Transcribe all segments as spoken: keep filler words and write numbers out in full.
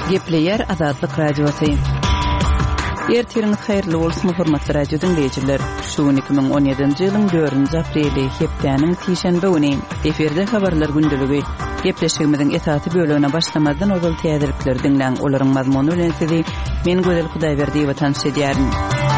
Gepleyer Azadlyk Radiosu. Ertiriniz hayırlı bolsun hormatly radio dinleyijiler. Şu iki bin on ýedinji ýylyň dördünji apreli hepdeniň tişenbe güni eferde habarlar gündüligi. Gepleşigimiziň esaty bölügine başlamadan ozal täzirlikler dinleň. Olaryň mazmuny bilen sizi men Gözel Hudaýberdiýewa tanış edýärin.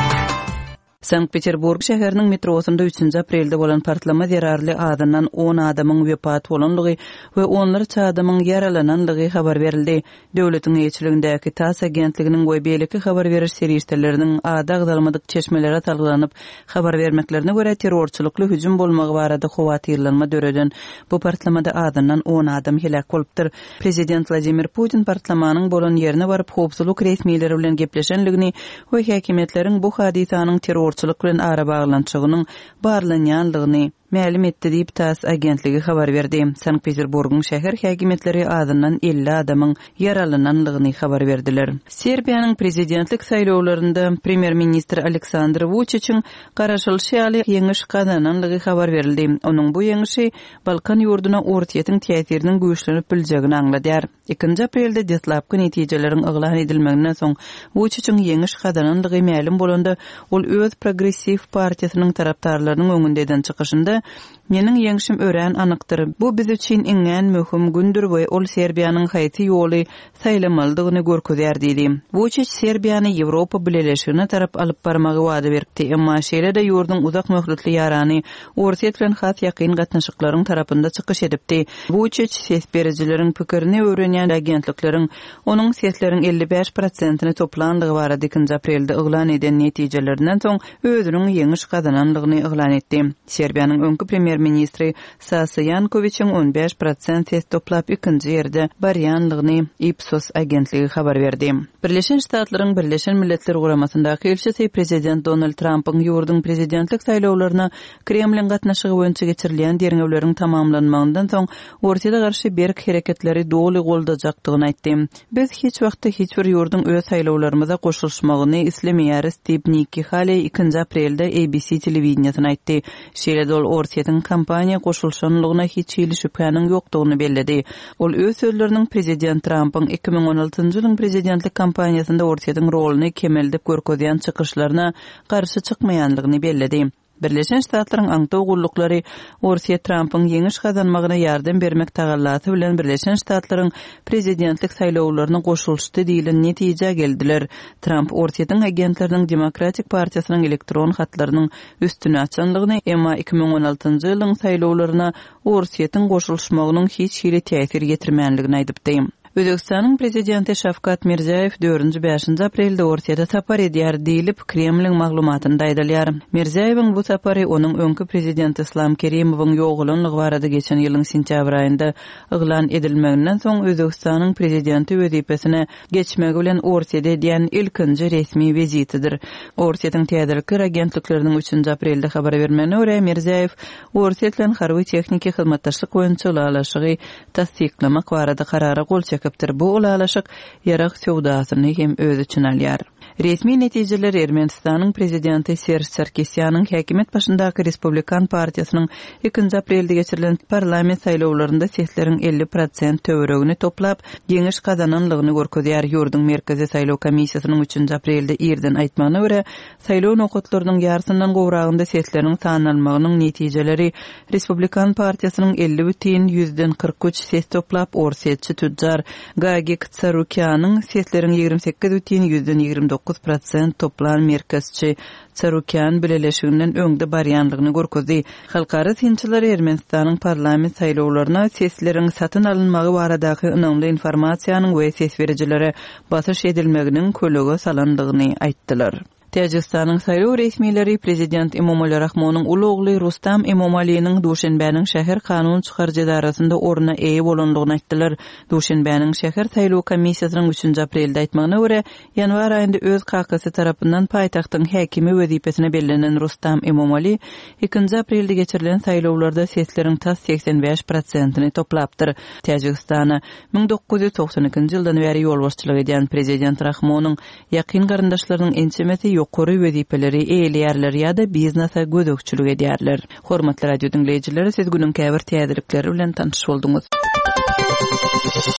Sankt-Peterburg şäheriniň metrosunda üçünji aprelde bolan partlama zerarly adından on adamyň wepat bolanlygy we onları çadamyň yaralananlygy habar berildi. Döwletiň eýçiligindäki T A S S agentliginiň we beýleki habar beriş serýişleriniň ada agdalmadyk çeşmelere talgylanyp habar bermeklerine görä terrorçulukly hüjüm bolmagy barada howatyrlanma döreden bu partlamada adından on adam helak bolupdyr. Prezident Vladimir Putin partlamanyň bolan ýerine baryp howpsuzlyk resmiýetleri bilen gepleşenligini we häkimetleriň bu hadisanyň terror Çoluk bilen ara bağlançygynyň barlanýanlygyny ma'lum etdi diýip T A S S agentligi habar berdi. Sankt-Peterburgyň şäher häkimetleri adından elli adamyň yaralananlygyny habar berdiler. Serbiýanyň prezidentlik saýlawlarynda premier ministr Aleksandr Vučićiň garaşylşy ýeňiş kazananlygy habar berildi. Onuň bu ýeňişi Balkan ýurduna ortaýetiň täsiriniň güýçlenip biljegini aňladýar. ikinji aprelde deslapky netijeleriň eglan edilmeginden soň Vučićiň ýeňiş kazananlygy ma'lum bolanda ol öz progressiv partiýasynyň tarapdarlarynyň öňünden çykyşynda "Meniň ýeňişim ören anykdyr. Bu biz üçin iňen möhüm gündür we ol Serbiýanyň haýaty ýoly saýlamalydygyny görkezýär" diýdi. Vučić Serbiýany Ýewropa bileşigine tarap alyp barmagy wada berdi. Emma şeýle-de ýurdun uzak möhletli ýarany ortaýet bilen has ýakyn gatnaşyklaryň tarapynda çykyş edipdi. Vučić sesberejileriň pikirini öwrenýän agentlikleriň onuň sesleriň elli beş prosentyny toplandygy barada ikinji aprelde eglan eden netijelerinden soň özüniň ýeňiş kazananlygyny eglan etdi. Serbiýanyň öňkü premier ministri Sasa Jankovićiň on beş prosent ses toplap ikinji ýerde barýanlygyny Ipsos agentligi habar berdi. Birleşen Ştatlaryň Birleşen Milletler Guramasyndaky elçisi prezident Donald Trump'yň ýurdun prezidentlik saýlawlaryna Kremlin gatnaşygy boýunça geçirilýän derňewleriň tamamlanmagyndan soň ortaýa garşy berk hereketleri doly goldajakdygyny aýtdy. Biz hiç wagtda hiç bir ýurdun öz saýlawlarymyza goşulmagyny islemeýäris diýip Nikki Haley ikinji aprelde A B C telewizionyna aýtdy. Şeýle ol ortaýetiň kampaniýa goşulşanlygyna hiç ýyly şüphäniň ýokdugyny bellidi. Ol öz sözleriniň prezident Trump'yň iki bin on altynjy ýylyň prezidentlik kampaniýasynda ortaýetiň roluny kemeldip görkezýän çykyşlaryna garşy çykmaýanlygyny bellidi. Birleşen Ştatlaryň aňtaw gullukları ortaýa Trump'yň ýeňiş kazanmagyna ýardam bermek tagallasy bilen Birleşen Ştatlaryň prezidentlik saýlawlaryna goşulşdy diýilen netije geldiler. Trump ortaýetiň agentleriniň Demokratik partiýasynyň elektron hatlarynyň üstüne açanlygyny, emma iki bin on altynjy ýylyň saýlawlaryna ortaýetiň goşulşmagynyň hiç ýyly täsir getirmänligini aýdypdy. Özbekistanyň prezidenti Şavkat Mirziýew dördünji beşinji aprelde ortaýada tapar edýär diýilip Kremlin maglumatynda aýdylýar. Mirziýewiň bu tapary onuň öňkü prezidenti Islom Kerimowyň ýoğulanlygy barada geçen ýylyň sentýabr aýynda eglan edilmeginden soň Özbekistanyň prezidenti wezipesine geçmegi bilen ortaýada edýän ilkinji resmi vizitidir. Ortaýatyň täzirlik agentlikleriniň üçünji aprelde habar bermegine görä Mirziýew ortaýat bilen harby tehniki hyzmatdaşlyk boýunça ulalaşygy tasdiklamak barada karara gol çekip bu ulalaşyk ýarak sowdasyny hem öz üçin alýar. Resmi netijeler Ermenistanyň prezidenti Serj Sarkisyanyň häkimet başyndaky Respublikan partiýasynyň ikinji aprelde geçirilen parlament saýlawlarynda sesleriň elli prosent töweregini toplap ýeňiş kazananlygyny görkezýär. Ýurdun merkezi saýlaw komissiýasynyň üçünji aprelde ýerden aýtmagyna görä, saýlaw nokatlarynyň ýarysyndan gowragynda sesleriň sanalmagynyň netijeleri Respublikan partiýasynyň elli бүтүn yüzden kırk üç ses toplap ortaýetçi tüccar Gagik Tsarukyan'ın sesleriň ýigirmi sekiz бүтүn yüzden ýigirmi dokuz prosent toplan merkezçi Tsarukyan bileşiginden öňde barýanlygyny görkezdi. Halkara tinçiler Ermenistanyň parlament saýlawlaryna sesleriň satyn alynmagy baradaky önemli informasiýanyň we ses berijilere basyş edilmeginiň kölege salandygyny aýtdylar. Täjikistanyň saýlaw resmiýetleri prezident Emomali Rahmonyň uly ogly Rustam Emomaliýanyň Duşanbäniň şäher kanun çykarjy darasynda orna eýe bolanlygyny aýtdylar. Duşanbäniň şäher saýlaw komissiýasynyň üçünji aprelde aýtmagyna görä, ýanwar aýynda öz kakasy tarapyndan paýtagtyň häkimi wezipesine bellenen Rustam Emomali ikinji aprelde geçirilen saýlawlarda sesleriň tas seksen beş prosentyny toplapdyr. Täjikistana ming dokuz ýüz toksan ikinji ýyldan beri ýolbaşçylyk edýän prezident Rahmonyň ýakyn garyndaşlarynyň ençemeti ýokary wezipeleri eýleýärler ýa-da biznesa gödökçülük edýärler. Hormatly radio dinleýijiler, siz günüň käbir täzirlikleri bilen tanış bolduňyz.